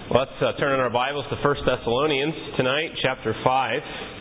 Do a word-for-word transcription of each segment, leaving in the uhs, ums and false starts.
Let's uh, turn in our Bibles to First Thessalonians tonight, chapter five.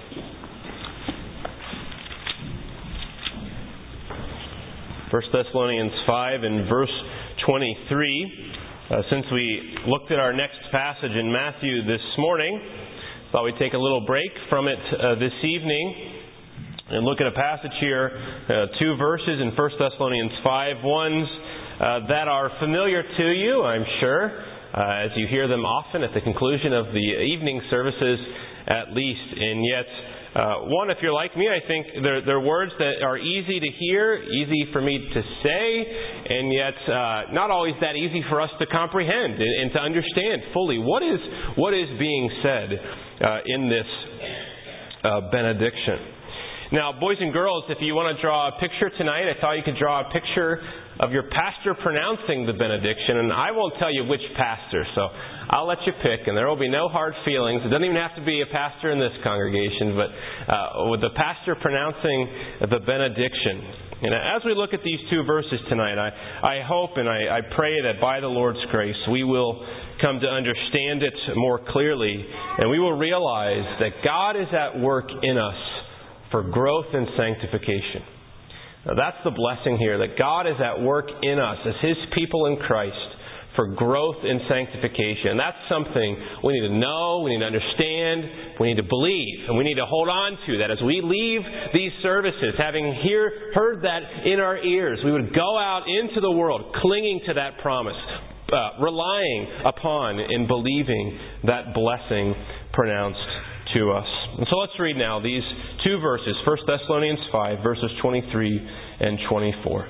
First Thessalonians five and verse twenty-three. Uh, since we looked at our next passage in Matthew this morning, thought we'd take a little break from it uh, this evening and look at a passage here, uh, two verses in First Thessalonians five, ones uh, that are familiar to you, I'm sure. Uh, as you hear them often at the conclusion of the evening services, at least. And yet, uh, one, if you're like me, I think they're, they're words that are easy to hear, easy for me to say, and yet uh, not always that easy for us to comprehend and, and to understand fully what is what is being said uh, in this uh, benediction. Now, boys and girls, if you want to draw a picture tonight, I thought you could draw a picture of your pastor pronouncing the benediction, and I won't tell you which pastor, so I'll let you pick, and there will be no hard feelings. It doesn't even have to be a pastor in this congregation, but uh, with the pastor pronouncing the benediction. And as we look at these two verses tonight, I, I hope and I, I pray that by the Lord's grace we will come to understand it more clearly, and we will realize that God is at work in us for growth and sanctification. Now, that's the blessing here, that God is at work in us as His people in Christ for growth and sanctification. And that's something we need to know, we need to understand, we need to believe, and we need to hold on to that as we leave these services, having hear, heard that in our ears, we would go out into the world clinging to that promise, uh, relying upon and believing that blessing pronounced to us. And so let's read now these two verses, First Thessalonians five, verses twenty-three and twenty-four.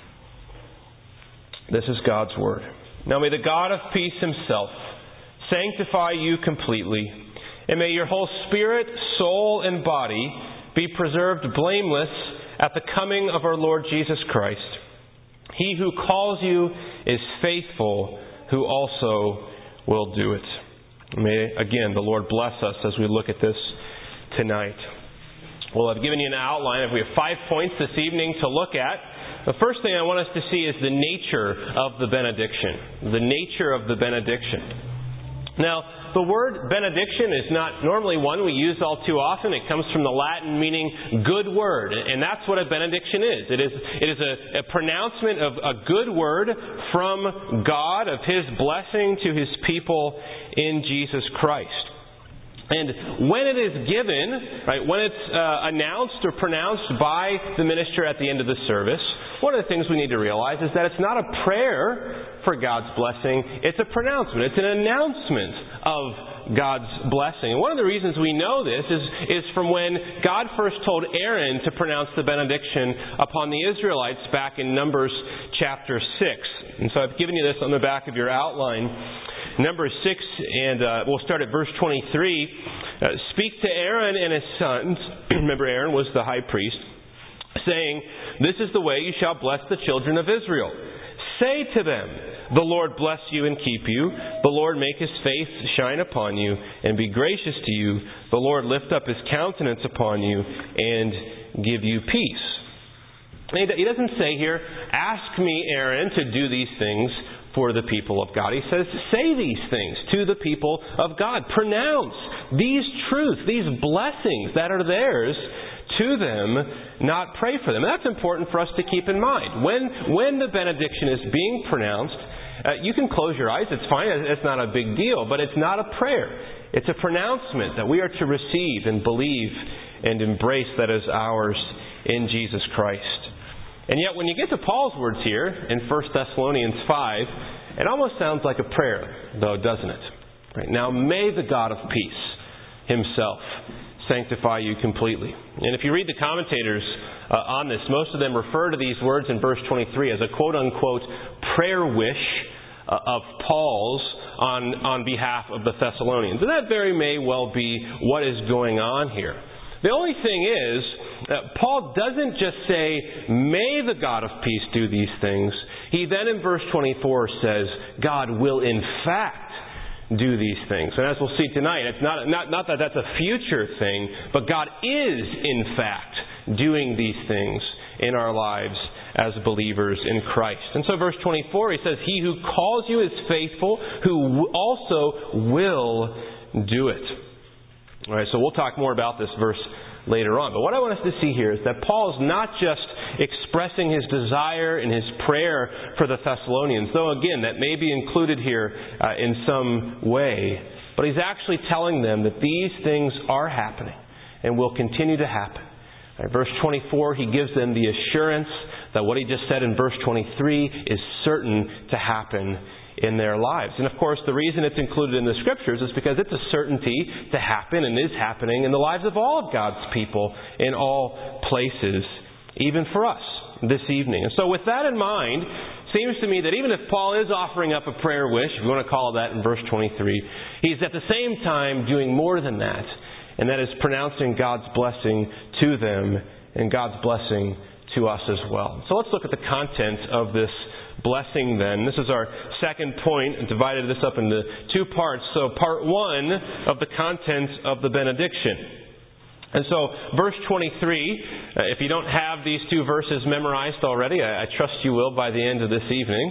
This is God's Word. Now may the God of peace Himself sanctify you completely, and may your whole spirit, soul, and body be preserved blameless at the coming of our Lord Jesus Christ. He who calls you is faithful, who also will do it. May, again, the Lord bless us as we look at this tonight. Well, I've given you an outline. We have five points this evening to look at. The first thing I want us to see is the nature of the benediction. The nature of the benediction. Now, the word benediction is not normally one we use all too often. It comes from the Latin meaning good word. And that's what a benediction is. It is, it is a, a pronouncement of a good word from God, of His blessing to His people in Jesus Christ. And when it is given, right, when it's uh, announced or pronounced by the minister at the end of the service, one of the things we need to realize is that it's not a prayer for God's blessing, it's a pronouncement, it's an announcement of God's blessing. And one of the reasons we know this is, is from when God first told Aaron to pronounce the benediction upon the Israelites back in Numbers chapter six. And so I've given you this on the back of your outline. Numbers six, and uh, we'll start at verse twenty-three. Uh, Speak to Aaron and his sons. Remember, Aaron was the high priest, saying, This is the way you shall bless the children of Israel. Say to them, The Lord bless you and keep you. The Lord make His face shine upon you and be gracious to you. The Lord lift up His countenance upon you and give you peace. And He doesn't say here, Ask me, Aaron, to do these things for the people of God. He says, say these things to the people of God. Pronounce these truths, these blessings that are theirs to them, not pray for them. And that's important for us to keep in mind. When, when the benediction is being pronounced, uh, you can close your eyes. It's fine. It's not a big deal. But it's not a prayer. It's a pronouncement that we are to receive and believe and embrace that is ours in Jesus Christ. And yet when you get to Paul's words here in First Thessalonians five, it almost sounds like a prayer, though, doesn't it? Right? Now may the God of peace Himself sanctify you completely. And if you read the commentators uh, on this, most of them refer to these words in verse twenty-three as a quote-unquote prayer wish uh, of Paul's on, on behalf of the Thessalonians. And that very may well be what is going on here. The only thing is, uh, Paul doesn't just say, may the God of peace do these things. He then in verse twenty-four says, God will in fact do these things. And as we'll see tonight, it's not, not, not that that's a future thing, but God is in fact doing these things in our lives as believers in Christ. And so verse twenty-four, he says, He who calls you is faithful, who also will do it. All right, so we'll talk more about this verse later on. But what I want us to see here is that Paul is not just expressing his desire and his prayer for the Thessalonians, though again, that may be included here uh, in some way, but he's actually telling them that these things are happening and will continue to happen. Right, verse twenty-four, he gives them the assurance that what he just said in verse twenty-three is certain to happen in their lives. And of course, the reason it's included in the Scriptures is because it's a certainty to happen and is happening in the lives of all of God's people in all places, even for us this evening. And so with that in mind, it seems to me that even if Paul is offering up a prayer wish, if you want to call it that in verse twenty-three, he's at the same time doing more than that, and that is pronouncing God's blessing to them and God's blessing to us as well. So let's look at the content of this blessing then. This is our second point, and divided this up into two parts. So part one of the content of the benediction. And so verse twenty-three, uh, if you don't have these two verses memorized already, I, I trust you will by the end of this evening.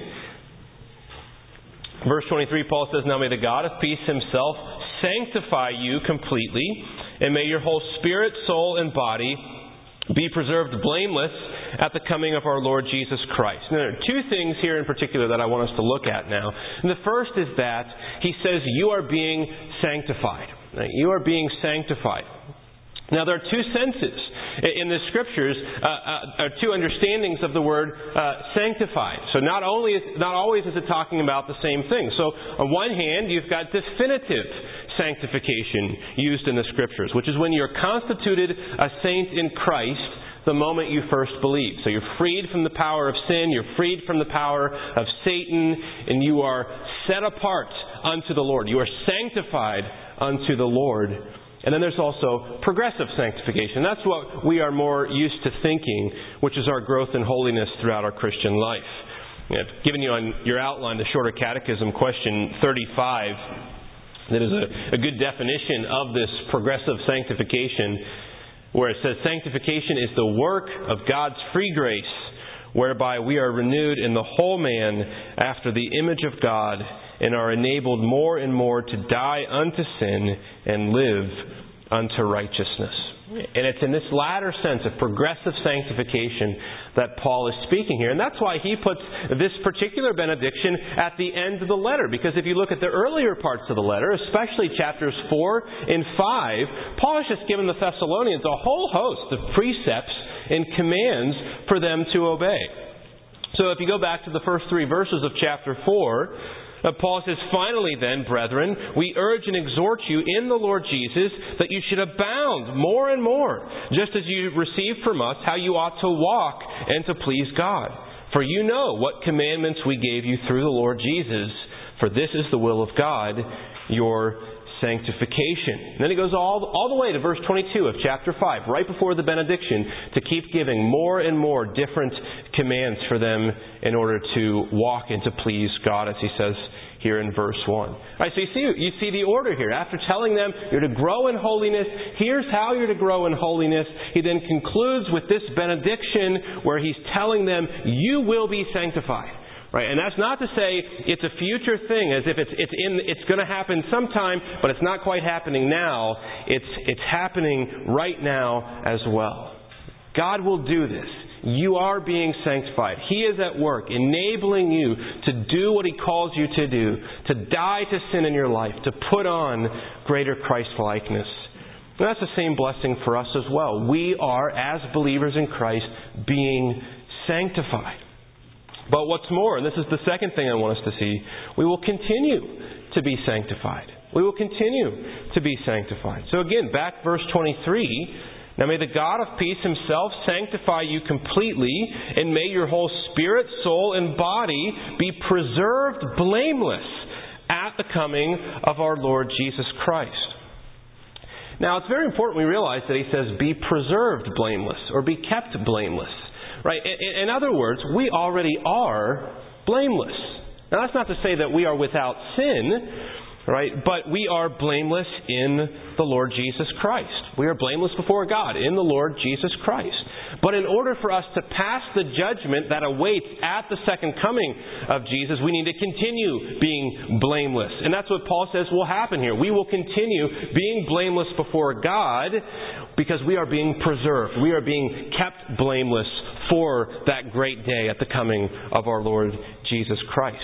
Verse twenty-three, Paul says, Now may the God of peace himself sanctify you completely, and may your whole spirit, soul, and body be preserved blameless at the coming of our Lord Jesus Christ. Now, there are two things here in particular that I want us to look at now. And the first is that he says you are being sanctified. You are being sanctified. Now, there are two senses in the Scriptures, uh, uh, two understandings of the word uh, sanctified. So not only is, not always is it talking about the same thing. So on one hand, you've got definitive sanctification used in the Scriptures, which is when you're constituted a saint in Christ the moment you first believe. So you're freed from the power of sin, you're freed from the power of Satan, and you are set apart unto the Lord. You are sanctified unto the Lord. And then there's also progressive sanctification. That's what we are more used to thinking, which is our growth in holiness throughout our Christian life. I've given you on your outline the Shorter Catechism, question thirty-five. That is a, a good definition of this progressive sanctification, where it says, Sanctification is the work of God's free grace, whereby we are renewed in the whole man after the image of God, and are enabled more and more to die unto sin and live unto righteousness. And it's in this latter sense of progressive sanctification that Paul is speaking here. And that's why he puts this particular benediction at the end of the letter. Because if you look at the earlier parts of the letter, especially chapters four and five, Paul has just given the Thessalonians a whole host of precepts and commands for them to obey. So if you go back to the first three verses of chapter four, Uh, Paul says, Finally then, brethren, we urge and exhort you in the Lord Jesus that you should abound more and more, just as you received from us how you ought to walk and to please God. For you know what commandments we gave you through the Lord Jesus. For this is the will of God, your sanctification. And then he goes all, all the way to verse twenty-two of chapter five, right before the benediction, to keep giving more and more different commands for them in order to walk and to please God, as he says here in verse one. All right, so you see, you see the order here. After telling them you're to grow in holiness, here's how you're to grow in holiness. He then concludes with this benediction where he's telling them you will be sanctified. Right, and that's not to say it's a future thing, as if it's it's in it's going to happen sometime, but it's not quite happening now. It's it's happening right now as well. God will do this. You are being sanctified. He is at work, enabling you to do what He calls you to do, to die to sin in your life, to put on greater Christ-likeness. And that's the same blessing for us as well. We are, as believers in Christ, being sanctified. But what's more, and this is the second thing I want us to see, we will continue to be sanctified. We will continue to be sanctified. So again, back verse twenty-three, Now may the God of peace Himself sanctify you completely, and may your whole spirit, soul, and body be preserved blameless at the coming of our Lord Jesus Christ. Now it's very important we realize that he says be preserved blameless, or be kept blameless. Right? In other words, we already are blameless. Now that's not to say that we are without sin, right? But we are blameless in the Lord Jesus Christ. We are blameless before God in the Lord Jesus Christ. But in order for us to pass the judgment that awaits at the second coming of Jesus, we need to continue being blameless. And that's what Paul says will happen here. We will continue being blameless before God because we are being preserved. We are being kept blameless for that great day at the coming of our Lord Jesus Christ.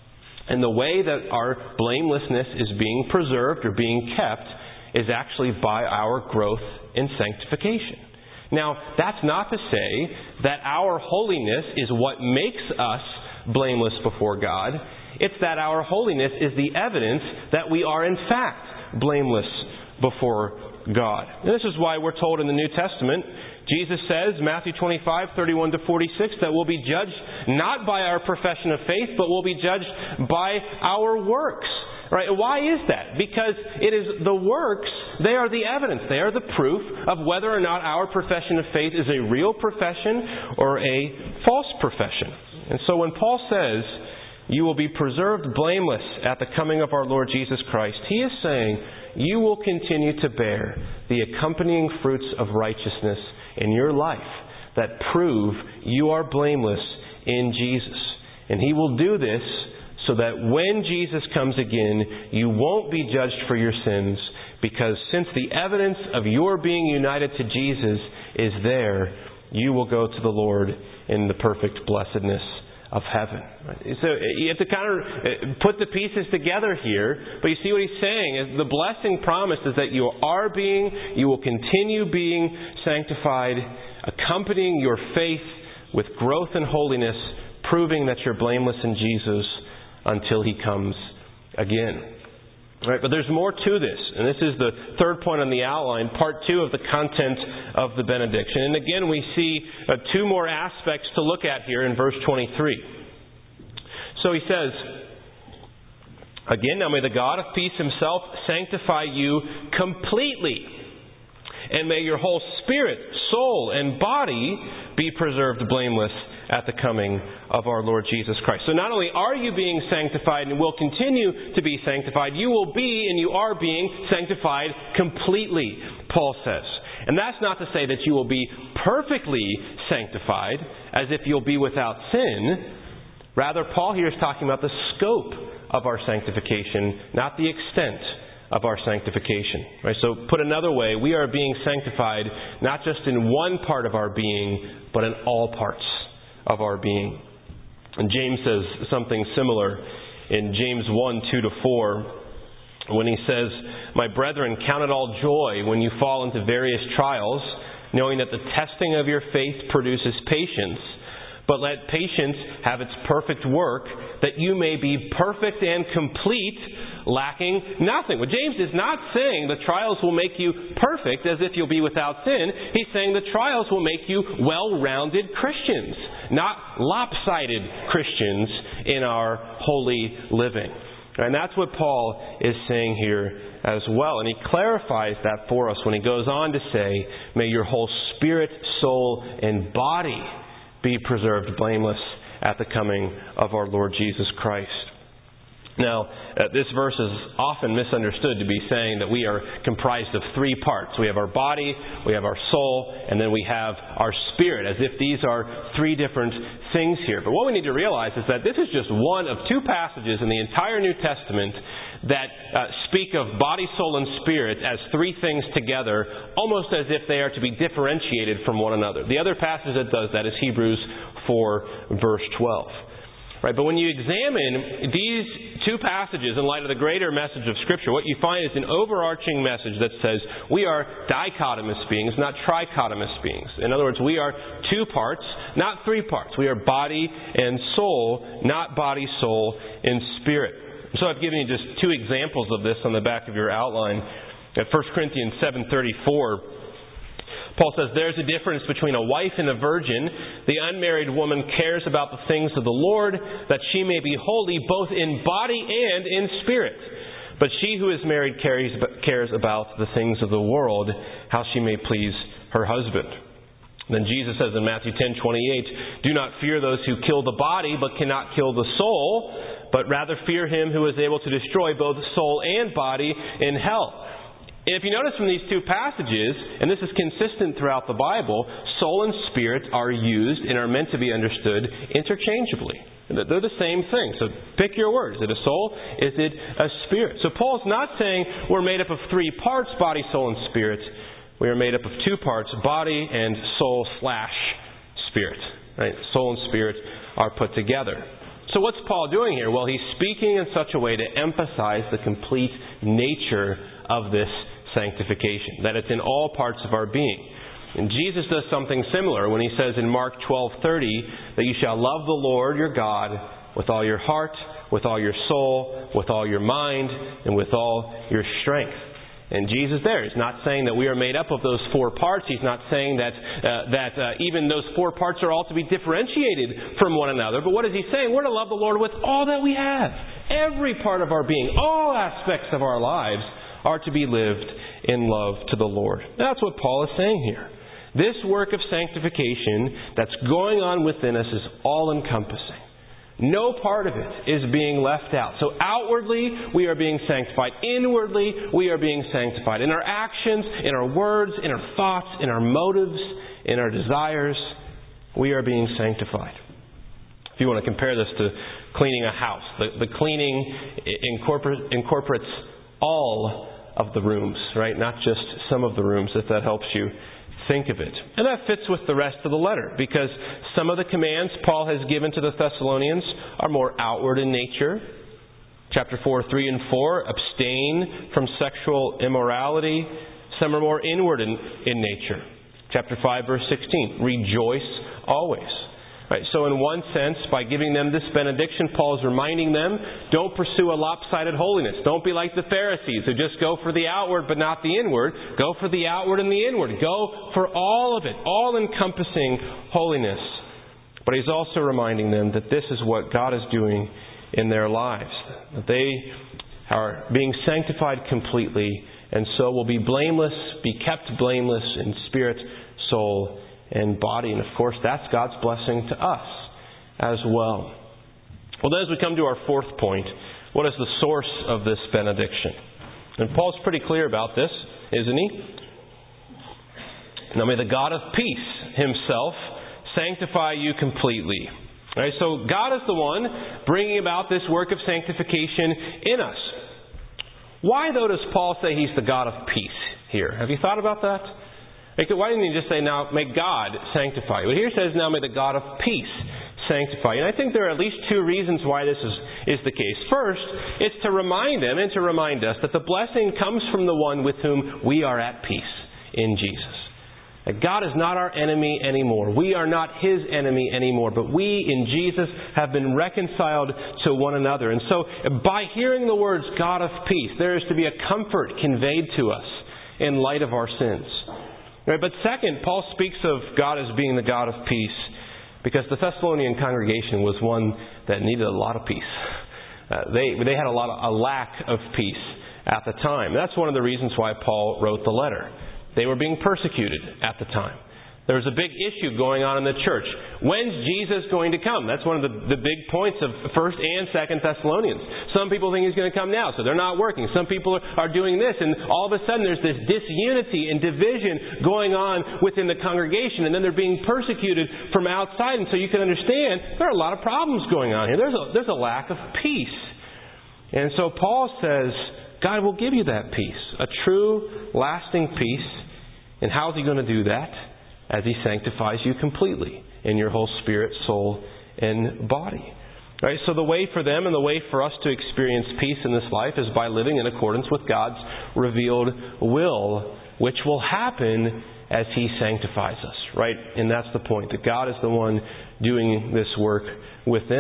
And the way that our blamelessness is being preserved or being kept is actually by our growth in sanctification. Now, that's not to say that our holiness is what makes us blameless before God. It's that our holiness is the evidence that we are in fact blameless before God. And this is why we're told in the New Testament, Jesus says, Matthew twenty-five, thirty-one to forty-six, that we'll be judged not by our profession of faith, but we'll be judged by our works. Right? Why is that? Because it is the works, they are the evidence, they are the proof of whether or not our profession of faith is a real profession or a false profession. And so when Paul says, you will be preserved blameless at the coming of our Lord Jesus Christ, he is saying, you will continue to bear the accompanying fruits of righteousness in your life that prove you are blameless in Jesus. And he will do this so that when Jesus comes again, you won't be judged for your sins, because since the evidence of your being united to Jesus is there, you will go to the Lord in the perfect blessedness of heaven. So you have to kind of put the pieces together here, but you see what he's saying is the blessing promised is that you are being, you will continue being sanctified, accompanying your faith with growth in holiness, proving that you're blameless in Jesus until he comes again. All right, but there's more to this, and this is the third point on the outline, part two of the content of the benediction. And again, we see uh, two more aspects to look at here in verse twenty-three. So he says, again, now may the God of peace himself sanctify you completely, and may your whole spirit, soul, and body be preserved blameless at the coming of our Lord Jesus Christ. So not only are you being sanctified and will continue to be sanctified, you will be and you are being sanctified completely, Paul says. And that's not to say that you will be perfectly sanctified, as if you'll be without sin. Rather, Paul here is talking about the scope of our sanctification, not the extent of our sanctification. Right? So put another way, we are being sanctified not just in one part of our being, but in all parts of our being. And James says something similar in James one, two to four, when he says, my brethren, count it all joy when you fall into various trials, knowing that the testing of your faith produces patience. But let patience have its perfect work, that you may be perfect and complete, lacking nothing. Well, James is not saying the trials will make you perfect as if you'll be without sin. He's saying the trials will make you well-rounded Christians, not lopsided Christians in our holy living. And that's what Paul is saying here as well. And he clarifies that for us when he goes on to say, may your whole spirit, soul, and body be preserved blameless at the coming of our Lord Jesus Christ. Now, uh, this verse is often misunderstood to be saying that we are comprised of three parts. We have our body, we have our soul, and then we have our spirit, as if these are three different things here. But what we need to realize is that this is just one of two passages in the entire New Testament that uh, speak of body, soul, and spirit as three things together, almost as if they are to be differentiated from one another. The other passage that does that is Hebrews four, verse twelve. Right, but when you examine these two passages in light of the greater message of Scripture, what you find is an overarching message that says we are dichotomous beings, not trichotomous beings. In other words, we are two parts, not three parts. We are body and soul, not body, soul, and spirit. So I've given you just two examples of this on the back of your outline. At First Corinthians seven thirty-four, Paul says, there's a difference between a wife and a virgin. The unmarried woman cares about the things of the Lord, that she may be holy both in body and in spirit. But she who is married cares, cares about the things of the world, how she may please her husband. Then Jesus says in Matthew ten twenty-eight, do not fear those who kill the body, but cannot kill the soul, but rather fear him who is able to destroy both soul and body in hell. And if you notice from these two passages, and this is consistent throughout the Bible, soul and spirit are used and are meant to be understood interchangeably. They're the same thing. So pick your word. Is it a soul? Is it a spirit? So Paul's not saying we're made up of three parts, body, soul, and spirit. We are made up of two parts, body and soul slash spirit. Right? Soul and spirit are put together. So what's Paul doing here? Well, he's speaking in such a way to emphasize the complete nature of this sanctification, that it's in all parts of our being. And Jesus does something similar when he says in Mark twelve thirty that you shall love the Lord your God with all your heart, with all your soul, with all your mind, and with all your strength. And Jesus there is not saying that we are made up of those four parts. He's not saying that uh, that uh, even those four parts are all to be differentiated from one another. But what is he saying? We're to love the Lord with all that we have. Every part of our being, all aspects of our lives are to be lived in love to the Lord. That's what Paul is saying here. This work of sanctification that's going on within us is all-encompassing. No part of it is being left out. So outwardly, we are being sanctified. Inwardly, we are being sanctified. In our actions, in our words, in our thoughts, in our motives, in our desires, we are being sanctified. If you want to compare this to cleaning a house, the, the cleaning incorpor- incorporates all of the rooms, right? Not just some of the rooms, if that helps you think of it. And that fits with the rest of the letter, because some of the commands Paul has given to the Thessalonians are more outward in nature. Chapter four, three and four, abstain from sexual immorality. Some are more inward in, in nature. Chapter five, verse sixteen, rejoice always. Right, so in one sense, by giving them this benediction, Paul is reminding them, don't pursue a lopsided holiness. Don't be like the Pharisees who just go for the outward but not the inward. Go for the outward and the inward. Go for all of it, all-encompassing holiness. But he's also reminding them that this is what God is doing in their lives. That they are being sanctified completely, and so will be blameless, be kept blameless in spirit, soul, and body. And of course, that's God's blessing to us as well. Well, then as we come to our fourth point, what is the source of this benediction? And Paul's pretty clear about this, isn't he? Now may the God of peace himself sanctify you completely. All right, so God is the one bringing about this work of sanctification in us. Why, though, does Paul say he's the God of peace here? Have you thought about that? Why didn't he just say, now, may God sanctify you? Well, here it says, now may the God of peace sanctify you. And I think there are at least two reasons why this is, is the case. First, it's to remind them and to remind us that the blessing comes from the one with whom we are at peace in Jesus. That God is not our enemy anymore. We are not His enemy anymore. But we in Jesus have been reconciled to one another. And so by hearing the words God of peace, there is to be a comfort conveyed to us in light of our sins. Right, but second, Paul speaks of God as being the God of peace because the Thessalonian congregation was one that needed a lot of peace. Uh, they they had a lot of, a lack of peace at the time. That's one of the reasons why Paul wrote the letter. They were being persecuted at the time. There was a big issue going on in the church. When's Jesus going to come? That's one of the, the big points of First and Second Thessalonians. Some people think He's going to come now, so they're not working. Some people are doing this, and all of a sudden there's this disunity and division going on within the congregation, and then they're being persecuted from outside. And so you can understand there are a lot of problems going on here. There's a, there's a lack of peace. And so Paul says, God will give you that peace, a true, lasting peace. And how is He going to do that? As He sanctifies you completely in your whole spirit, soul, and body. Right? So the way for them and the way for us to experience peace in this life is by living in accordance with God's revealed will, which will happen as He sanctifies us. Right? And that's the point, that God is the one doing this work within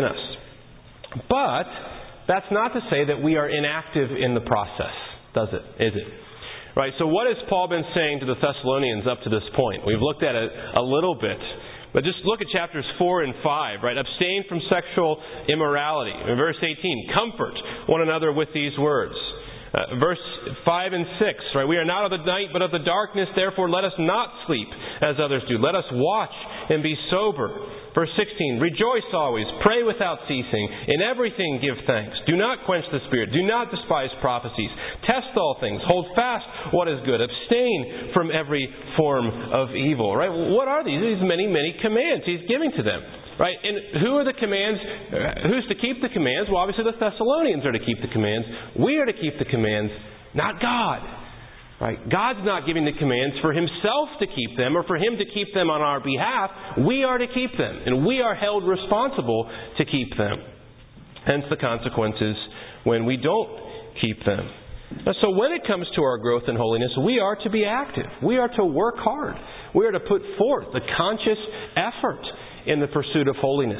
us. But that's not to say that we are inactive in the process, does it? Is it? Right, so what has Paul been saying to the Thessalonians up to this point? We've looked at it a little bit. But just look at chapters four and five, right? Abstain from sexual immorality. In verse eighteen, comfort one another with these words. Uh, verse five and six, right? We are not of the night but of the darkness, therefore let us not sleep as others do. Let us watch and be sober. Verse sixteen, rejoice always, pray without ceasing, in everything give thanks. Do not quench the Spirit, do not despise prophecies. Test all things, hold fast what is good, abstain from every form of evil. Right? What are these? These many, many commands He's giving to them. Right? And who are the commands? Who's to keep the commands? Well, obviously the Thessalonians are to keep the commands. We are to keep the commands, not God. Right? God's not giving the commands for Himself to keep them or for Him to keep them on our behalf. We are to keep them, and we are held responsible to keep them. Hence the consequences when we don't keep them. So when it comes to our growth in holiness, we are to be active. We are to work hard. We are to put forth the conscious effort in the pursuit of holiness.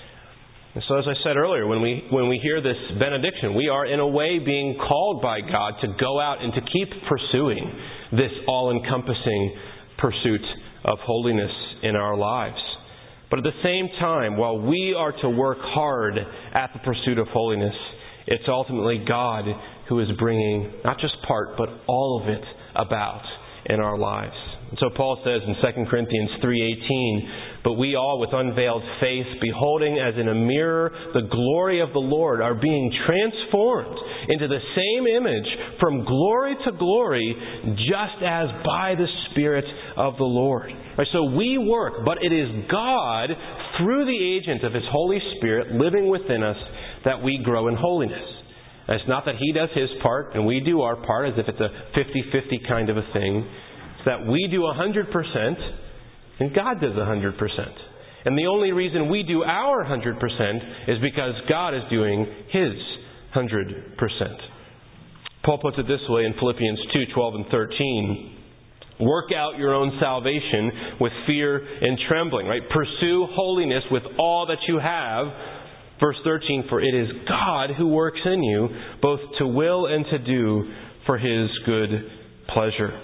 And so as I said earlier, when we when we hear this benediction, we are in a way being called by God to go out and to keep pursuing this all-encompassing pursuit of holiness in our lives. But at the same time, while we are to work hard at the pursuit of holiness, it's ultimately God who is bringing not just part, but all of it about in our lives. And so Paul says in Second Corinthians three eighteen, but we all with unveiled face, beholding as in a mirror the glory of the Lord, are being transformed into the same image from glory to glory, just as by the Spirit of the Lord. Right, so we work, but it is God, through the agent of His Holy Spirit living within us, that we grow in holiness. And it's not that He does His part and we do our part as if it's a fifty-fifty kind of a thing. It's that we do one hundred percent and God does one hundred percent. And the only reason we do our one hundred percent is because God is doing His one hundred percent. Paul puts it this way in Philippians two twelve and thirteen. Work out your own salvation with fear and trembling. Right? Pursue holiness with all that you have. Verse thirteen, for it is God who works in you, both to will and to do for His good pleasure.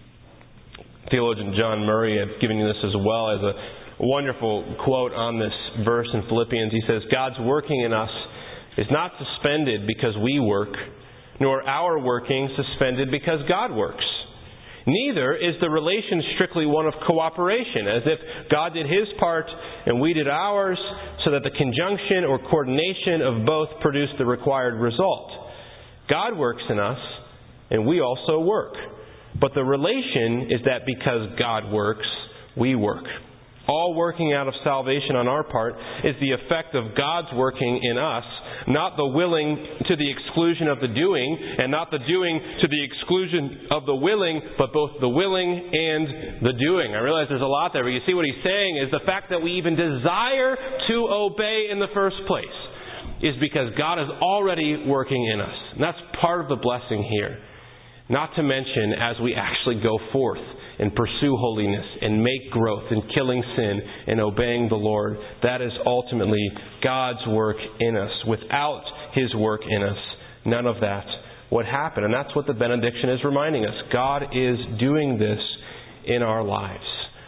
Theologian John Murray had given you this as well as a wonderful quote on this verse in Philippians. He says, God's working in us is not suspended because we work, nor our working suspended because God works. Neither is the relation strictly one of cooperation, as if God did His part and we did ours, so that the conjunction or coordination of both produced the required result. God works in us, and we also work. But the relation is that because God works, we work. All working out of salvation on our part is the effect of God's working in us, not the willing to the exclusion of the doing, and not the doing to the exclusion of the willing, but both the willing and the doing. I realize there's a lot there, but you see what he's saying is the fact that we even desire to obey in the first place is because God is already working in us. And that's part of the blessing here. Not to mention as we actually go forth and pursue holiness and make growth in killing sin and obeying the Lord. That is ultimately God's work in us. Without His work in us, none of that would happen. And that's what the benediction is reminding us. God is doing this in our lives.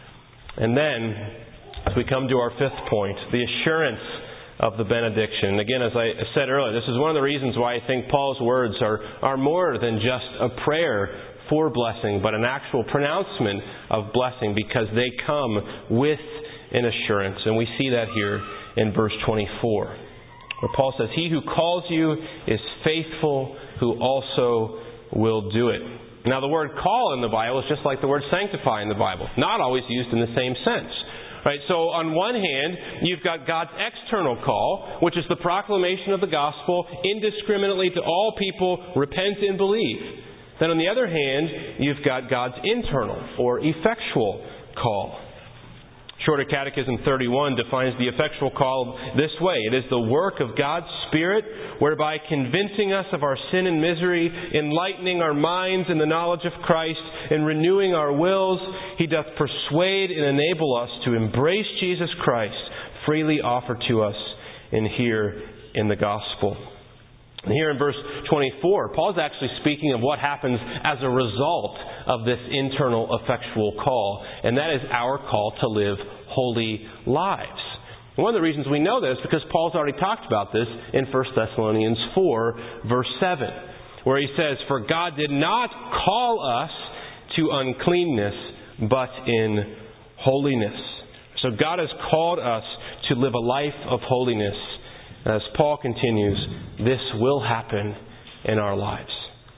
And then, as we come to our fifth point, the assurance of the benediction. Again, as I said earlier, this is one of the reasons why I think Paul's words are, are more than just a prayer for blessing, but an actual pronouncement of blessing, because they come with an assurance. And we see that here in verse twenty-four, where Paul says, He who calls you is faithful, who also will do it. Now, the word call in the Bible is just like the word sanctify in the Bible, not always used in the same sense. Right, so on one hand, you've got God's external call, which is the proclamation of the gospel indiscriminately to all people, repent and believe. Then on the other hand, you've got God's internal or effectual call. Shorter Catechism thirty-one defines the effectual call this way. It is the work of God's Spirit, whereby convincing us of our sin and misery, enlightening our minds in the knowledge of Christ, and renewing our wills, He doth persuade and enable us to embrace Jesus Christ, freely offered to us and here in the gospel. And here in verse twenty-four, Paul's actually speaking of what happens as a result of this internal effectual call, and that is our call to live holy lives. And one of the reasons we know this is because Paul's already talked about this in First Thessalonians four, verse seven, where he says, For God did not call us to uncleanness, but in holiness. So God has called us to live a life of holiness. As Paul continues, this will happen in our lives.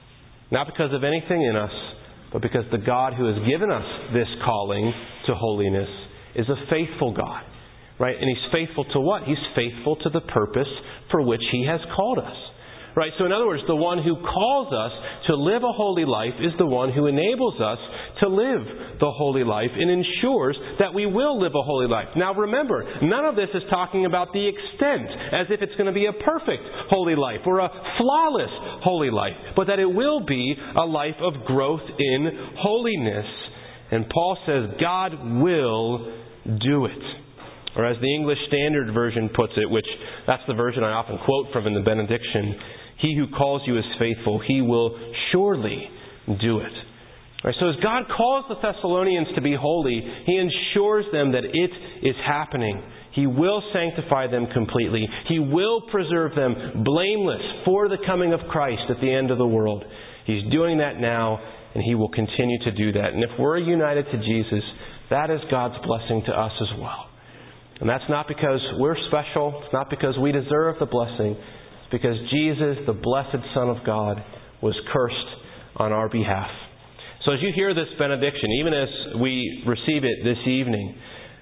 Not because of anything in us, but because the God who has given us this calling to holiness is a faithful God. Right? And He's faithful to what? He's faithful to the purpose for which He has called us. Right? So in other words, the one who calls us to live a holy life is the one who enables us to live the holy life and ensures that we will live a holy life. Now remember, none of this is talking about the extent as if it's going to be a perfect holy life or a flawless holy life, but that it will be a life of growth in holiness. And Paul says God will do it. Or as the English Standard Version puts it, which that's the version I often quote from in the benediction, He who calls you is faithful. He will surely do it. Right, so as God calls the Thessalonians to be holy, He ensures them that it is happening. He will sanctify them completely. He will preserve them blameless for the coming of Christ at the end of the world. He's doing that now, and He will continue to do that. And if we're united to Jesus, that is God's blessing to us as well. And that's not because we're special. It's not because we deserve the blessing. It's because Jesus, the blessed Son of God, was cursed on our behalf. So as you hear this benediction, even as we receive it this evening,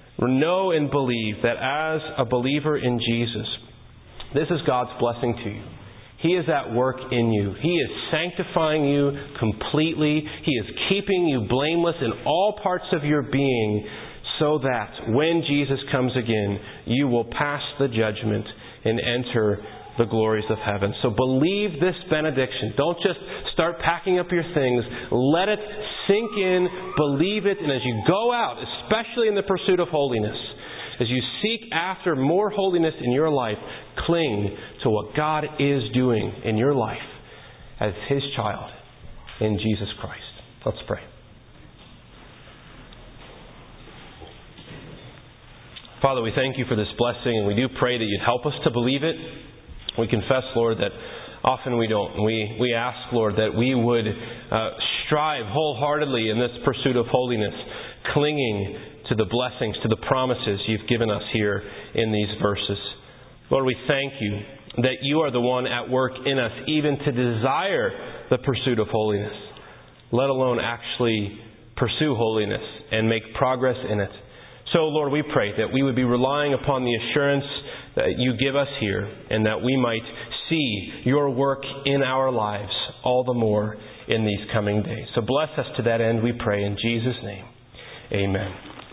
know and believe that as a believer in Jesus, this is God's blessing to you. He is at work in you. He is sanctifying you completely. He is keeping you blameless in all parts of your being, so that when Jesus comes again, you will pass the judgment and enter the glories of heaven. So believe this benediction. Don't just start packing up your things. Let it sink in. Believe it. And as you go out, especially in the pursuit of holiness, as you seek after more holiness in your life, cling to what God is doing in your life as His child in Jesus Christ. Let's pray. Father, we thank You for this blessing, and we do pray that You'd help us to believe it. We confess, Lord, that often we don't. We we ask, Lord, that we would uh, strive wholeheartedly in this pursuit of holiness, clinging to the blessings, to the promises You've given us here in these verses. Lord, we thank You that You are the one at work in us, even to desire the pursuit of holiness, let alone actually pursue holiness and make progress in it. So, Lord, we pray that we would be relying upon the assurance that You give us here, and that we might see Your work in our lives all the more in these coming days. So bless us to that end, we pray in Jesus' name. Amen.